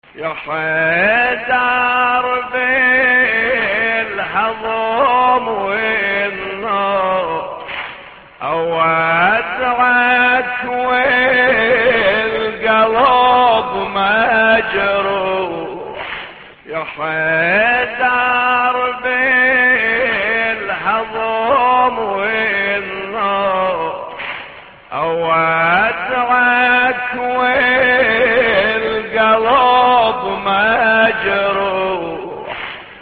يا حيدر بالهضم والنار أودعك والقلب مجروح يا حيدر بالهضم والنار أودعك والقلب مجروح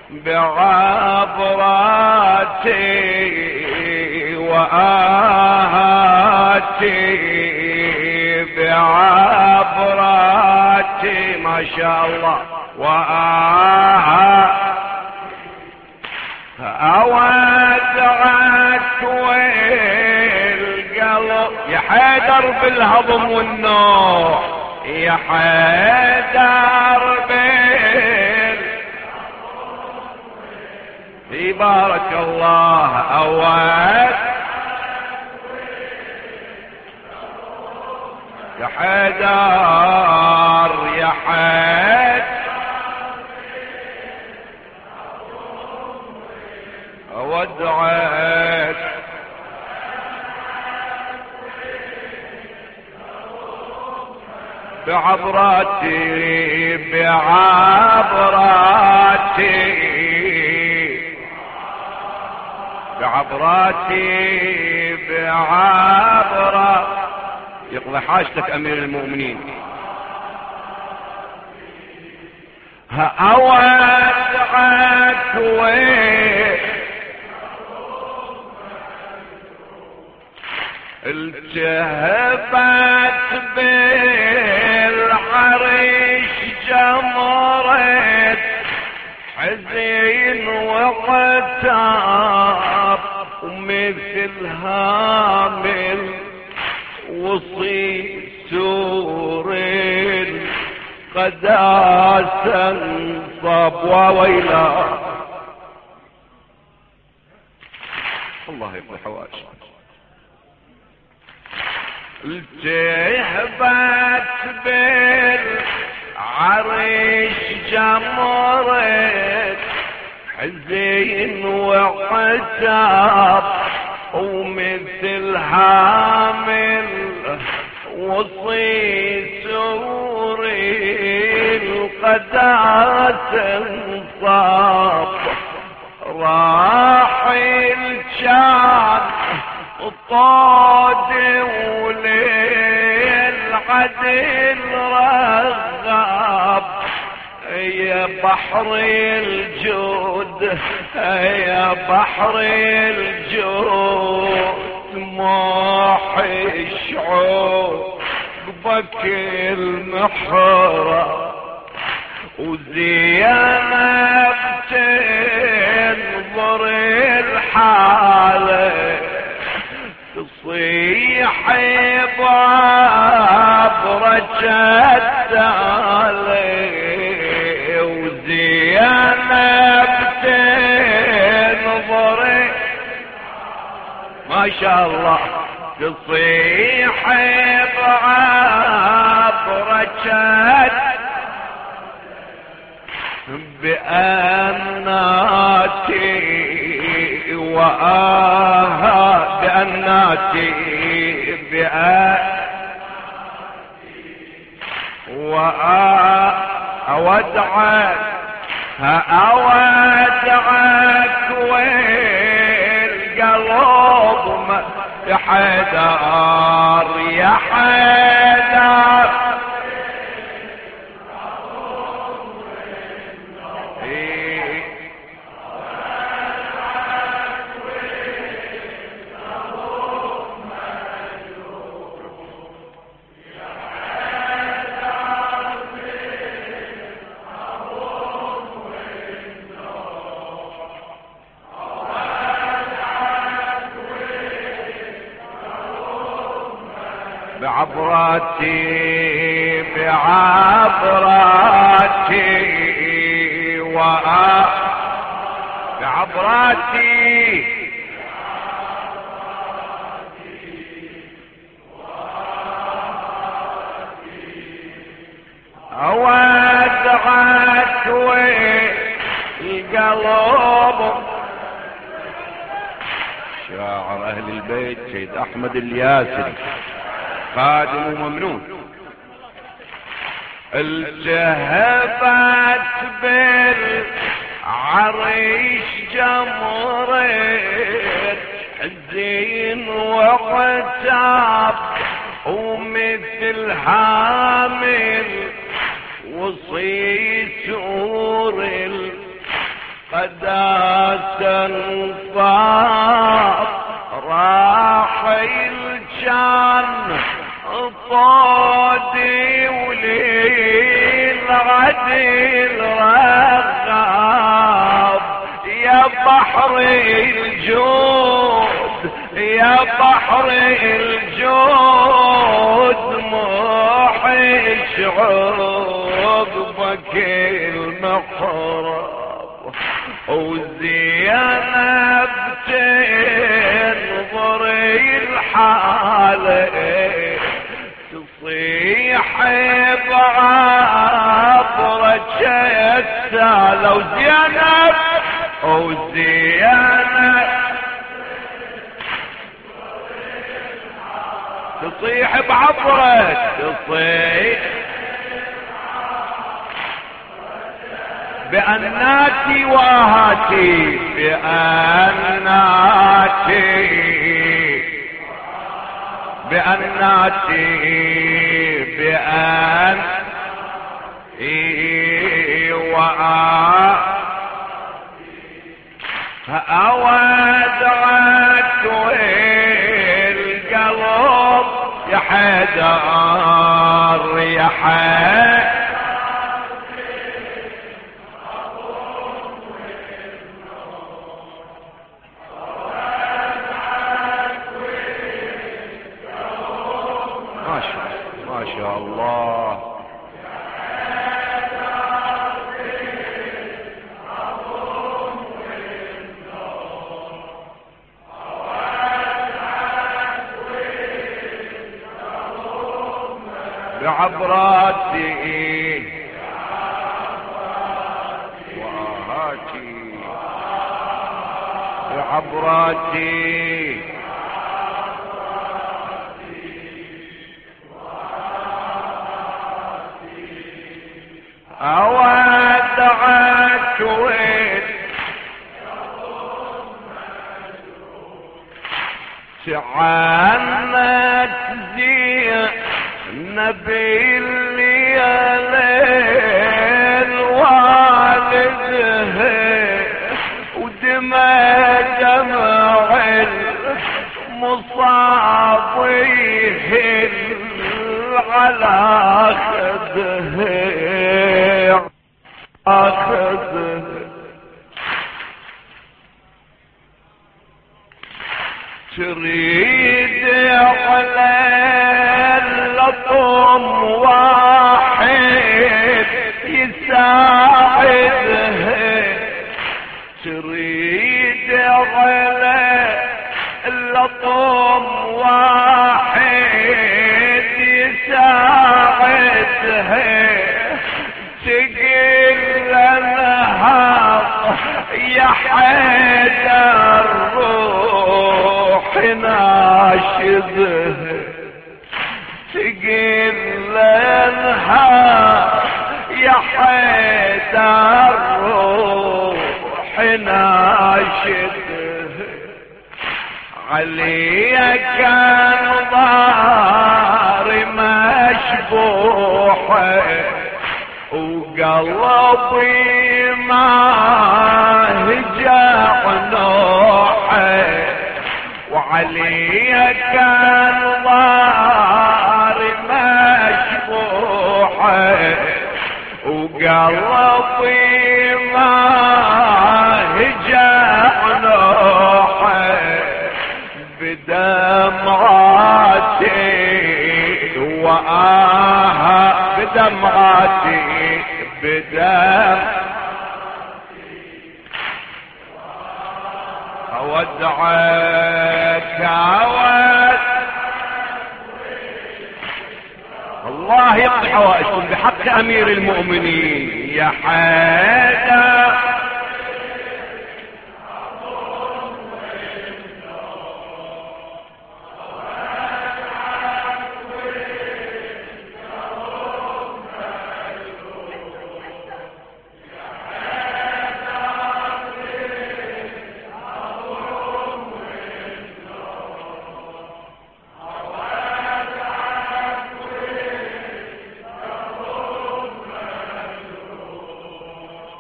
بعبراتي وآهاتي بعبراتي ما شاء الله أودعك والقلب يا حيدر بالهضم والنوع يا حيدر بارك الله يا حيدر يا حيدر أودعك بعبراتي بعبراتي يقضي حاجتك أمير المؤمنين. أودعك التهبت بالعريش جمرت حزين وعتاب ومثل هامل وصي سور قداسا صاب وويلا. الله يقضي حوائج. التهبت بالعريش جمرت حزين وعتاب ومثل هامل وصي سوري القداسة انصاب راحل كان الطاد وليل عدل رغاب يا بحر الجود يا بحر الجود طموحي شعوبك المحرى وزينب تنظر الحالة تصيح بعبرة التالي وزينب تنظر ما شاء الله تصيح بعبرة بأناتي بأناتي أودعك والقلب يا حيدر يا حيدر بعبراتي بعبراتي بعبراتي أودعك قلب. شاعر اهل البيت سيد احمد الياسري خادم وممنون. التهبت بالعريش جمرت حزين وعتاب ومثل هامل وصي سور القداسة انفاض راح الجان طادي وليل عدل رغاب. يا بحر الجود يا بحر الجود محش عقبك المحراب. وزينب تنظري الحالة تصيح بعبرة السالة. وزينب تصيح بعبرة تصيح بأناتي واهاتي بأناتي بأن أودعت القلب يا حيدر يا حيدر. ما شاء الله. بعبراتي وآهاتي بعبراتي أودعت تعنت زينب الليل والده ودمع دمع المصابيه على خده تريد على اللطم واحد يساعدها. تريد على اللطم واحد يساعدها. تقل لها يا حيدر روح ناشده. تقل لها يا حيدر روح ناشده. علي كان ضاري مشبوحه وقلبي ما هجع نوحه. وعلي كان ضاري مشبوحه وقلبي ما هجع نوحه. بدمعاتي وآها بدمعاتي بدم أودعك الله يقضي حوائجكم بحق أمير المؤمنين يا حيدر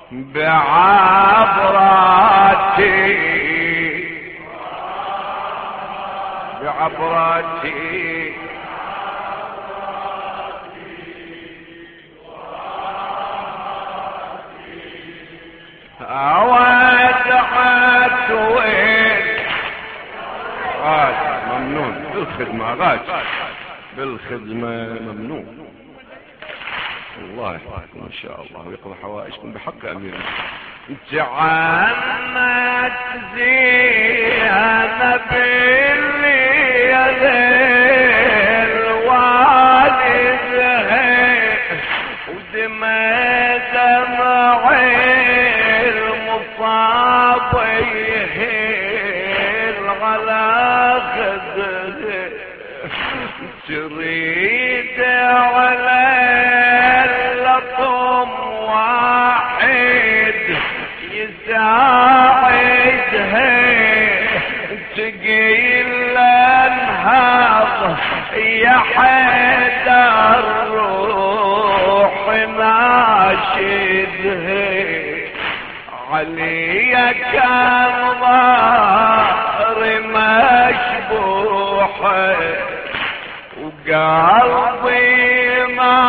بعبراتي بعبراتي أودعت وين غاز ممنون بالخدمة غاز بالخدمة ممنون. الله يحفظكم ان شاء الله ويقضي حوائجكم بحق امير. جعلت زينب بالليل والدها ودمع دمعي المصابيه على خده تريد على لطم واحد يساعدها تقيل انهض يا حيدر روح ناشدها علي كان ظهر مشبوحه وقلبي ما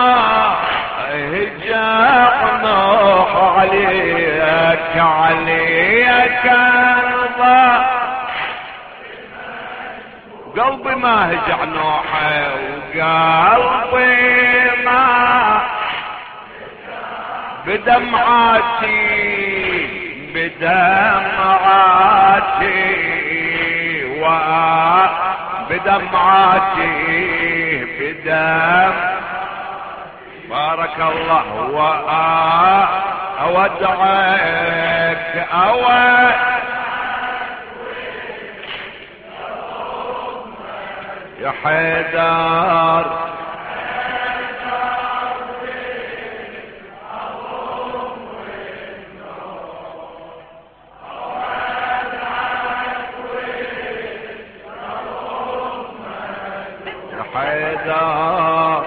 هجع نوح عليك عليك ارضى قلبي ما هجع نوحه وقلبي ما بدمعاتي بدمعاتي بدمعاتي بدم بارك الله أودعك يا حيدر حيدر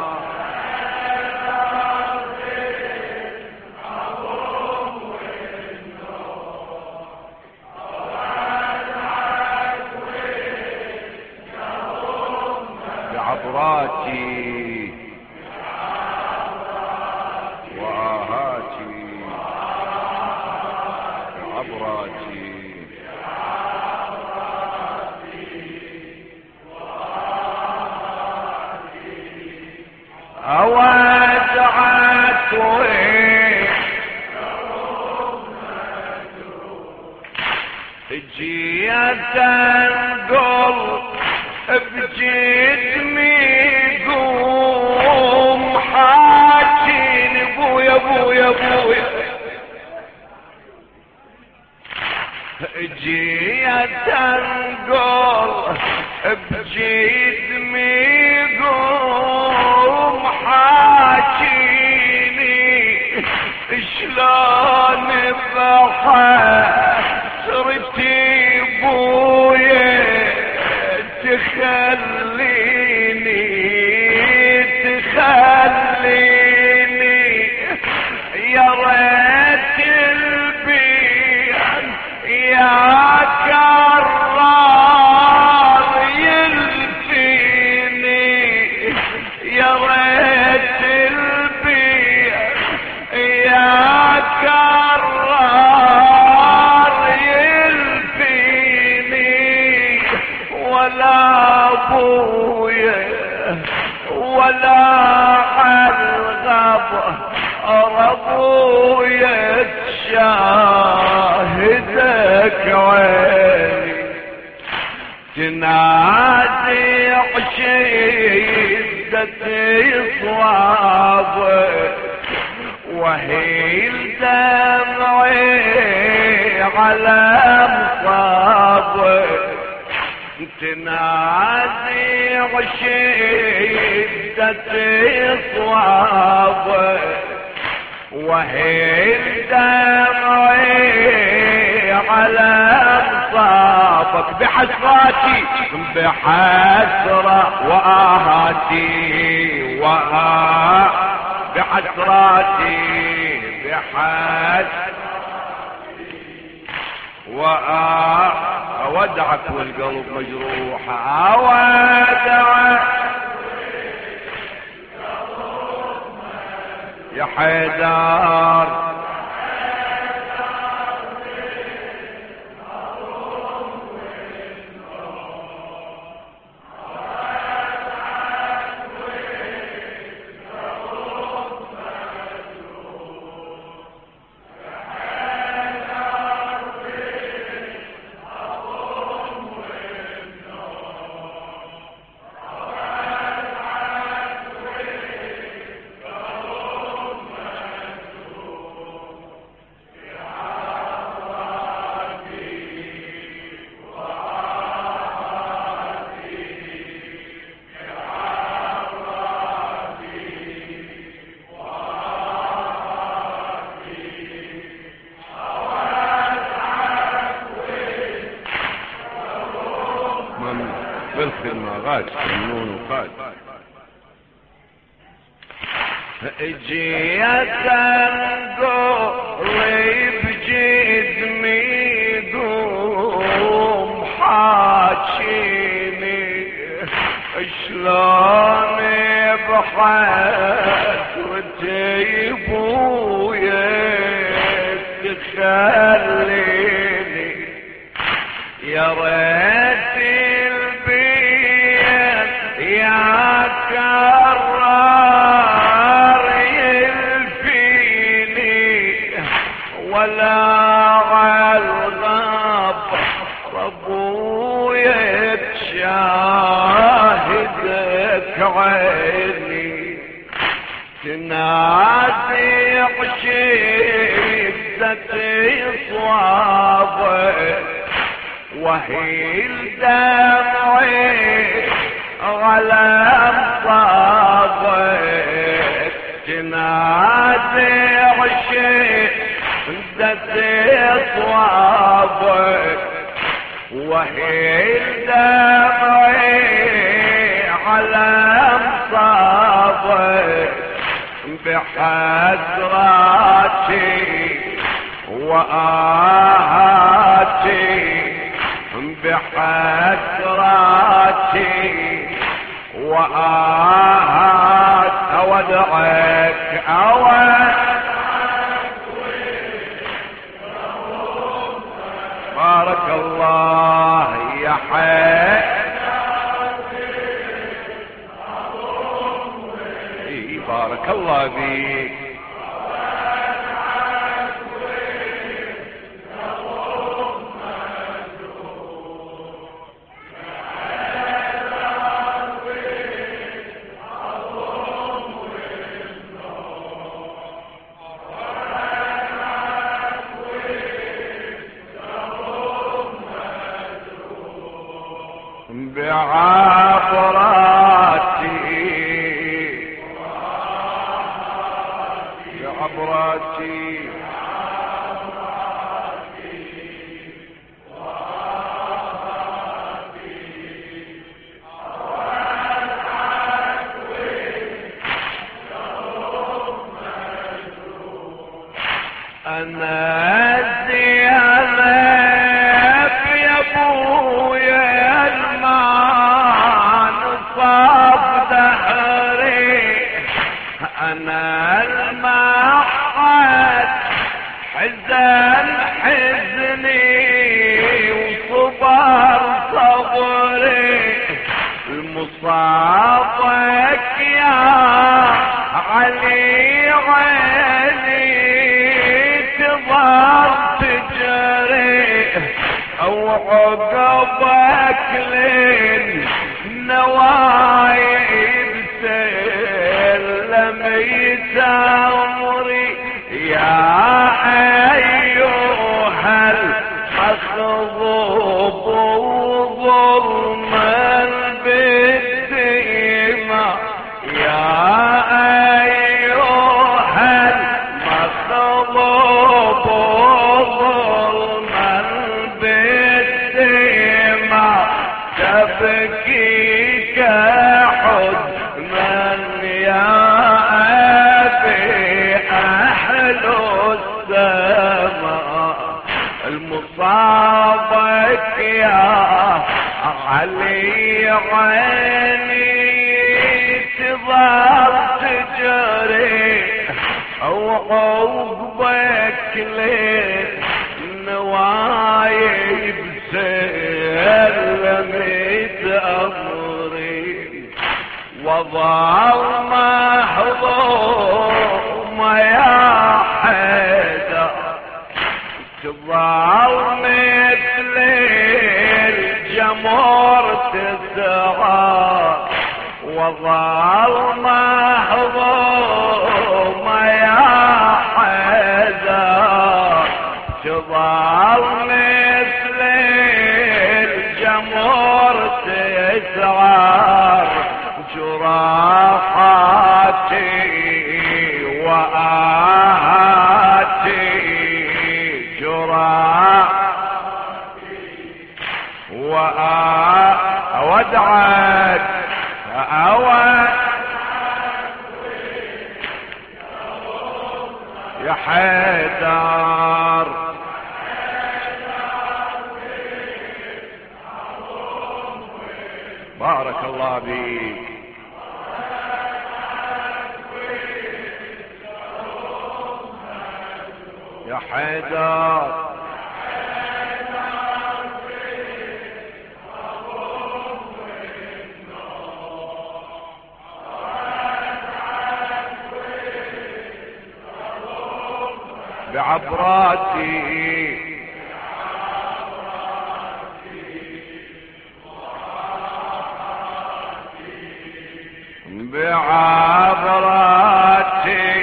بعبراتي وآهاتي بعبراتي أودعت وين جيت انقل بجسمي قوم حاجين ابويا ابويا ابويا جيت انقل بجسمي قوم حاجيني شلون بحسرتي بويا تخليني يا ريت البيان يا كرار يلفيني يا ريت البيان يا كرار يلفيني ولا ابويا ولا عالغب ابويا تشاهدك عيني تنادي عشيدة صوابك وهي الدمعي على مصابك تنادي عشيدة صوابك وهي الدمعي على مصابك بحسراتي بحسرة وآهاتي بحسراتي بحسرة أودعك والقلب مجروح، أودعك يا حيدر. بالخدمة غاج ممنون وفاج. جيت قريب جسمي قوم حاجيني شلون بحد وتيبويا تخليني يا ريت البيت يا كرار يلفيني ولا عالغاب ابويا تشاهدك عيني تنادي عشيدتي صوابك وهي دمعي على مصابك تنادي عشيدتي صوابك وهي دمعي على مصابك بحسراتي وآهاتي بحسراتي وآهات أودعك بارك الله يا حي بارك الله بيك بعبراتي أنا الزينب يا ابويا المان صاب دهري أنا المحد حزن حزني وصبر صبري المصابك يا علي عيني تظهر تجري او عقبك لين نوايب سلم يتامري يا ايها المخضوب ظلما بالدماء يا ايها المخضوب ظلما بالدماء تبكيك حزنا يا ابي اهل السماء المصابك يا علي عيني تظل تجري وعقبك للنوايب سلمت أمري وظل محظوم يا حيدر تظل مثل الجمر تسعى وظل محظوم يا حيدر تظل مثل الجمر تسعى جراحاتي وآهاتي أودعك يا حيدر بارك الله بيك يا حيدر بعبراتي بعبراتي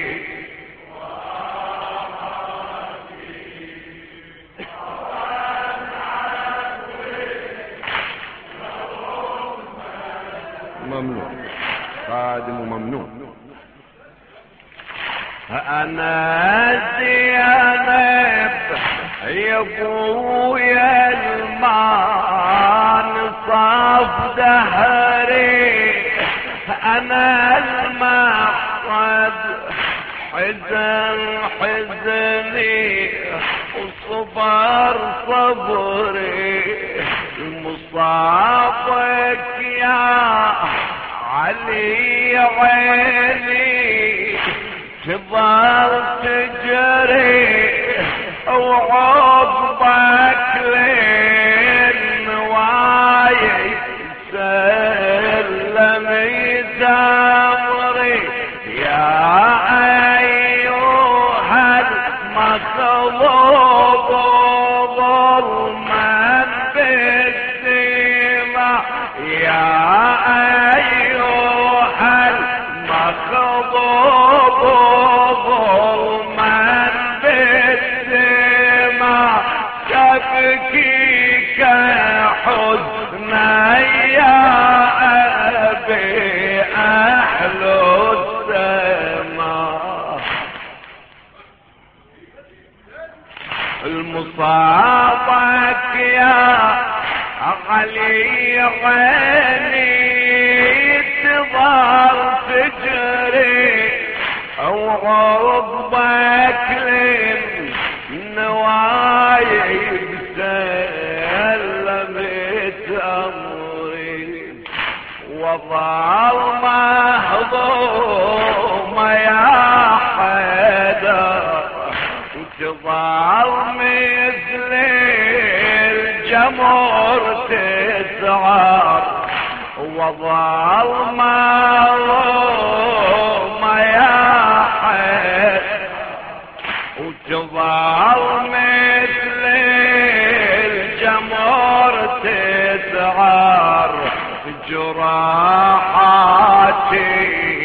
ممنوع قادم وممنوع أنا زينب يا ابويا المان صاف دهري أنا المقصد حزن حزني وصبر صبري المصابك يا علي عيني تظل تجري وعقبك للنوايا سلمت أمري يا أيها المطلوب ظلما بالسماء يا أيها المطلوب ظلما بالسماء تبكيك حزنا يا أبي أحلو السماء المصابك يا علي عيني تظل تجري وعقبك للنوايب سلمت أمري وظل مهضوم يا حيدر تظل مثل الجمر تسعر وظل مهضوم يا حيدر وتظل مثل الجمر تسعر جراحاتي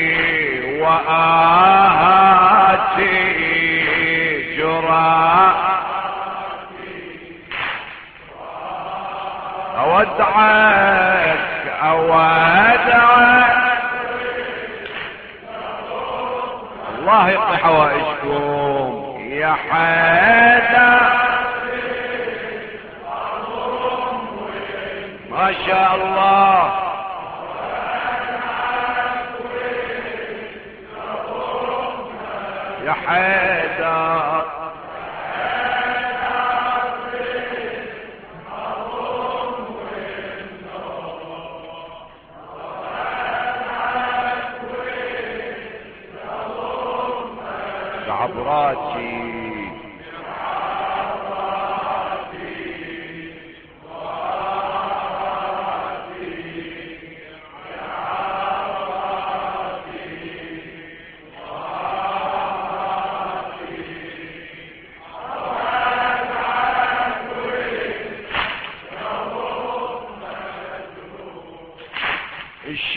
وآهاتي أودعك الله يقضي حوائجكم يا حيدر ما شاء الله يا حيدر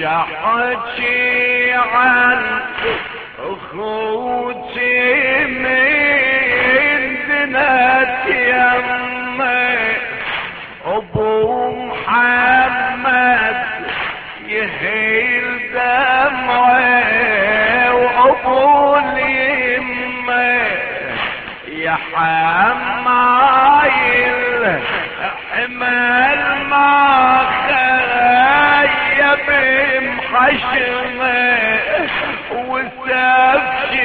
شحكي عن اخوتي من بنات يمي ابو محمد يهيل دمعي وابو اليمه يا حمايل حمل ما خيب محشمه وساب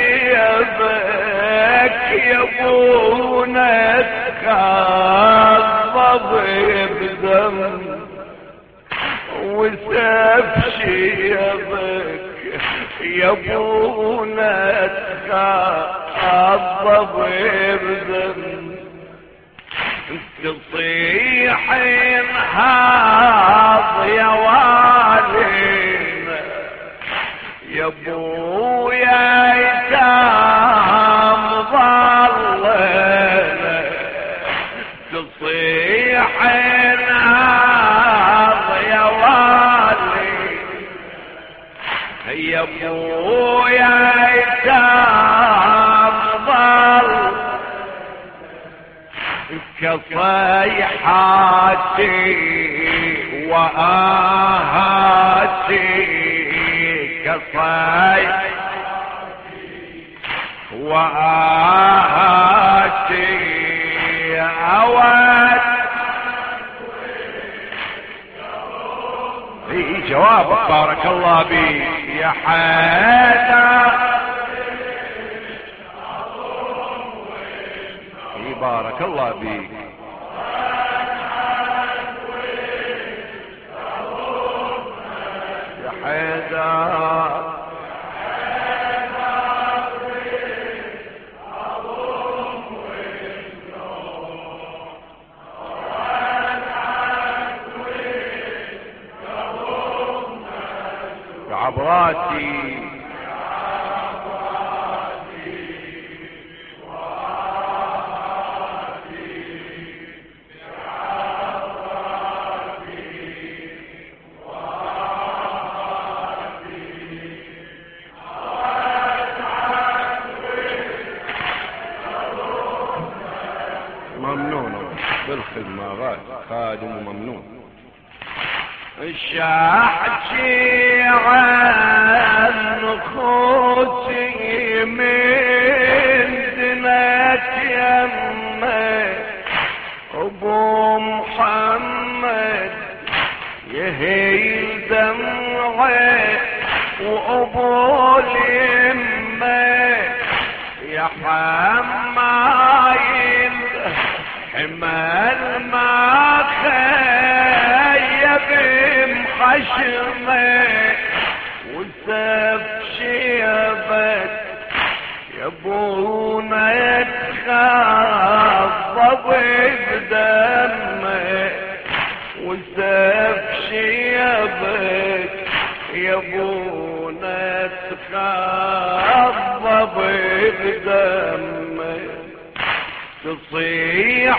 شيبك يا ابونا تخضب بدم وساب شيبك يا ابونا تخضب بدم تصيح انهاض يا والينا يا ابويا ايتام ظلنا تصيح انهاض يا والينا يا ابويا ايتام ظل كصيحاتي وآهاتي كصيحاتي وآهاتي أواد في جوابك بارك الله بي يا حيدر بارك الله بيك يا حيدر يا عبراتي ممنون بالخدمة خادم وممنون الشاحكي عن خوتي من دنات يمي ابو محمد يهيل دمعي وابو اليمه يا حمايل حمل ما خيب محشمه وساب شيبك يا ابونا يتخضب بدمه وساب شيبك يا ابونا يتخضب بدمه تصيح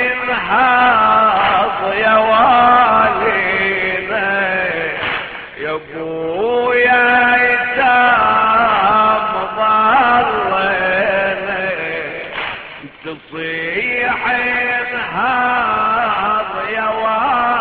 انهاض يا والينا يا ابويا ايتام ضلنا تصيح انهاض يا والينا